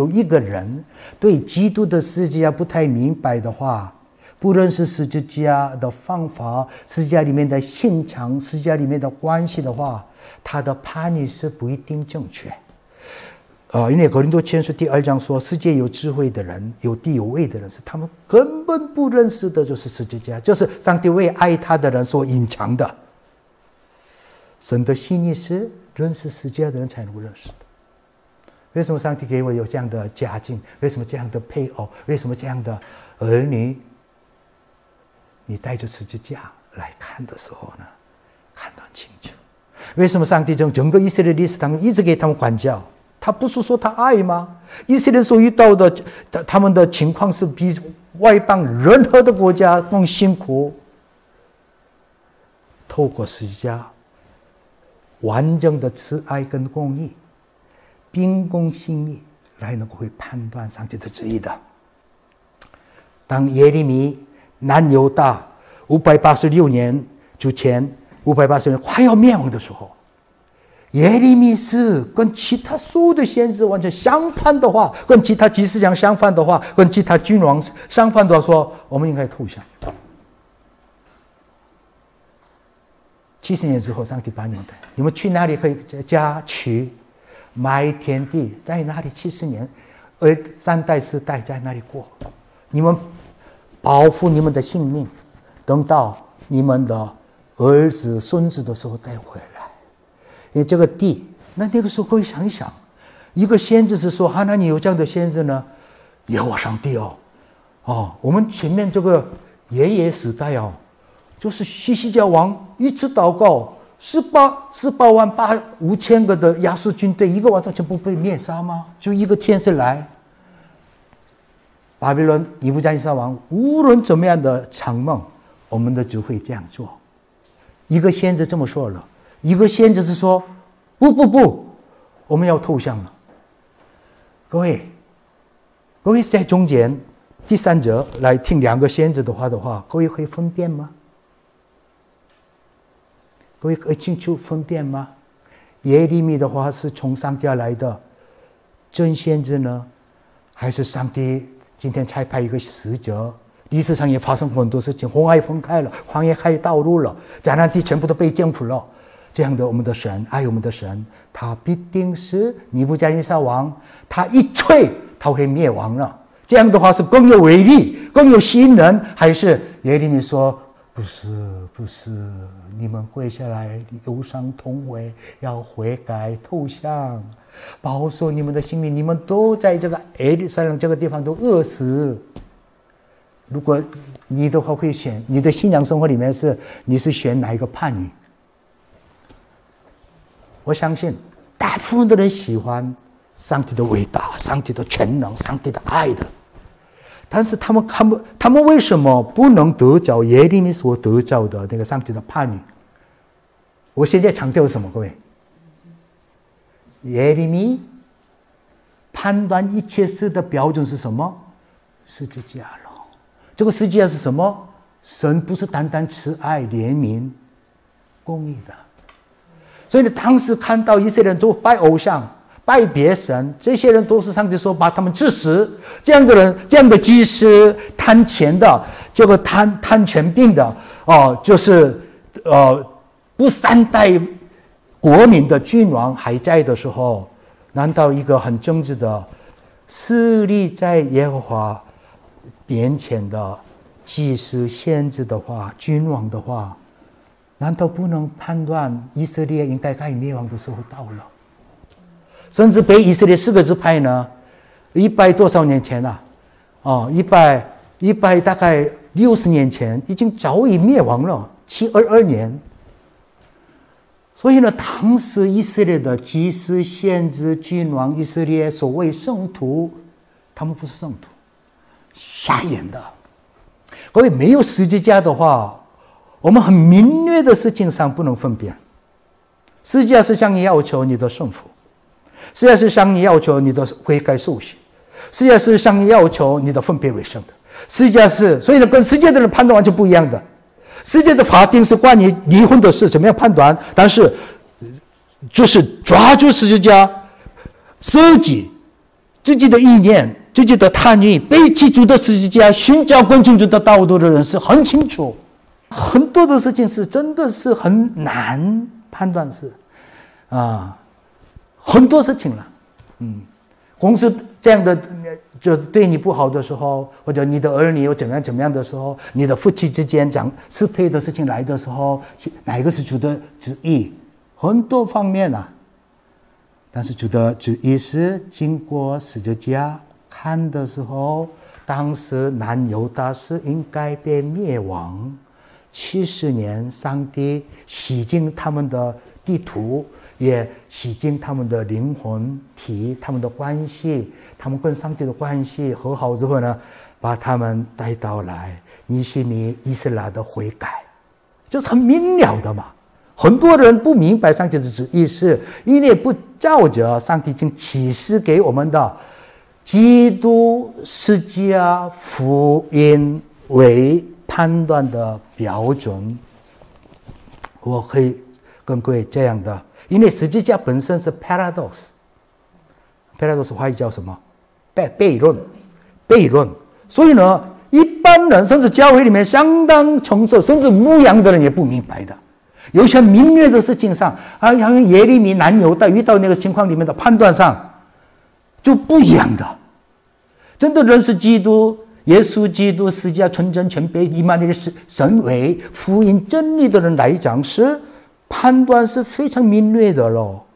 有一个人对基督的十字架不太明白的话，不认识十字架的方法，十字架里面的心肠，十字架里面的关系的话，他的判语是不一定正确。因为哥林多前书第2章说，世界有智慧的人，有地有位的人，是他们根本不认识的，就是十字架，就是上帝为爱他的人所隐藏的。神的心意是认识十字架的人才能够认识的。为什么上帝给我有这样的家境？为什么这样的配偶？为什么这样的儿女？你带着十字架来看的时候呢，看得很清楚。为什么上帝从整个以色列历史当中一直给他们管教？他不是说他爱吗？以色列所遇到的他们的情况是比外邦任何的国家更辛苦。透过十字架完整的慈爱跟公义，秉公行义，来能够会判断上帝的旨意的。当耶利米南犹大586年之前580年快要灭亡的时候，耶利米是跟其他所有的先知完全相反的话，跟其他祭司长相反的话，跟其他君王相反的话，说我们应该投降。70年之后，上帝把你们带，你们去哪里可以嫁娶、买田地，在哪里70年，3代4代在哪里过？你们保护你们的性命，等到你们的儿子、孙子的时候带回来。因为这个地，那个时候可以想一想，一个先知是说，那你有这样的先知呢？耶和华上帝我们前面这个爷爷时代就是希西家王一直祷告，18万5千个的亚述军队，一个晚上全部被灭杀吗？就一个天使来，巴比伦尼布甲尼撒王无论怎么样的长梦，我们都只会这样做。一个先知这么说了，一个先知是说不，我们要投降了。各位在中间第三者来听2个先知的话，各位可以分辨吗？各位可以清楚分辨吗？耶利米的话是从上帝而来的真先知呢，还是上帝今天才派一个使者？历史上也发生很多事情，红海分开了，旷野开道路了，迦南地全部都被征服了。这样的我们的神，爱我们的神，他必定是尼布甲尼撒王，他一吹他会灭亡了。这样的话是更有威力、更有吸引人，还是耶利米说不是，你们跪下来忧伤痛悔，要悔改投降，保守你们的性命，你们都在这个耶路撒冷这个地方都饿死。如果你的话会选，你的信仰生活里面你是选哪一个判语？我相信大部分的人喜欢上帝的伟大、上帝的全能、上帝的爱的，但是他们为什么不能得着耶利米所得着的那个上帝的判语？我现在强调什么？各位，耶利米判断一切事的标准是什么？十字架了。这个十字架是什么？神不是单单慈爱、怜悯、公义的。所以呢，当时看到一些人都拜偶像、拜别神，这些人都是上帝说把他们治死。这样的人，这样的祭司，贪钱的，这个贪权柄的，就是不善待国民的君王还在的时候，难道一个很正直的势力在耶和华面前的祭司、先知的话，君王的话，难道不能判断以色列应该该灭亡的时候到了？甚至被以色列4个支派呢，100多少年前100大概60年前，已经早已灭亡了，722年。所以呢，当时以色列的祭司、先知、君王，以色列所谓圣徒，他们不是圣徒，瞎眼的。各位，没有十字架的话，我们很明略的事情上不能分辨。十字架是向你要求你的顺服，十字架是向你要求你的悔改受洗，十字架是向你要求你的分别为圣的。十字架是，所以呢，跟世界的人判断完全不一样的。世界的法庭是关于离婚的事，怎么样判断？但是就是抓住十字架，设计自己的意念、自己的贪欲，背起主的十字架，寻找更清楚的道路的人是很清楚。很多的事情是真的是很难判断，是很多事情了。公司这样的就是对你不好的时候，或者你的儿女有怎么样的时候，你的夫妻之间讲是非的事情来的时候，哪一个是主的旨意？很多方面啊。但是主的旨意是经过十字架看的时候，当时南犹大是应该被灭亡。70年，上帝洗净他们的地图，也洗净他们的灵魂体，他们的关系，他们跟上帝的关系和好之后呢，把他们带到来尼希米以斯拉的悔改，就是很明了的嘛。很多人不明白上帝的旨意，是因为不照着上帝已经启示给我们的基督十字架福音为判断的标准。我可以跟各位这样的，因为十字架本身是 paradox 华语叫什么？悖论。所以呢，一般人甚至教会里面相当崇受，甚至牧羊的人也不明白的。有些明确的事情上，像耶利米南犹大遇到那个情况里面的判断上就不一样的。真的认识基督、耶稣基督十字架纯真全备以满的神为福音真理的人来讲，是判断是非常敏锐的咯。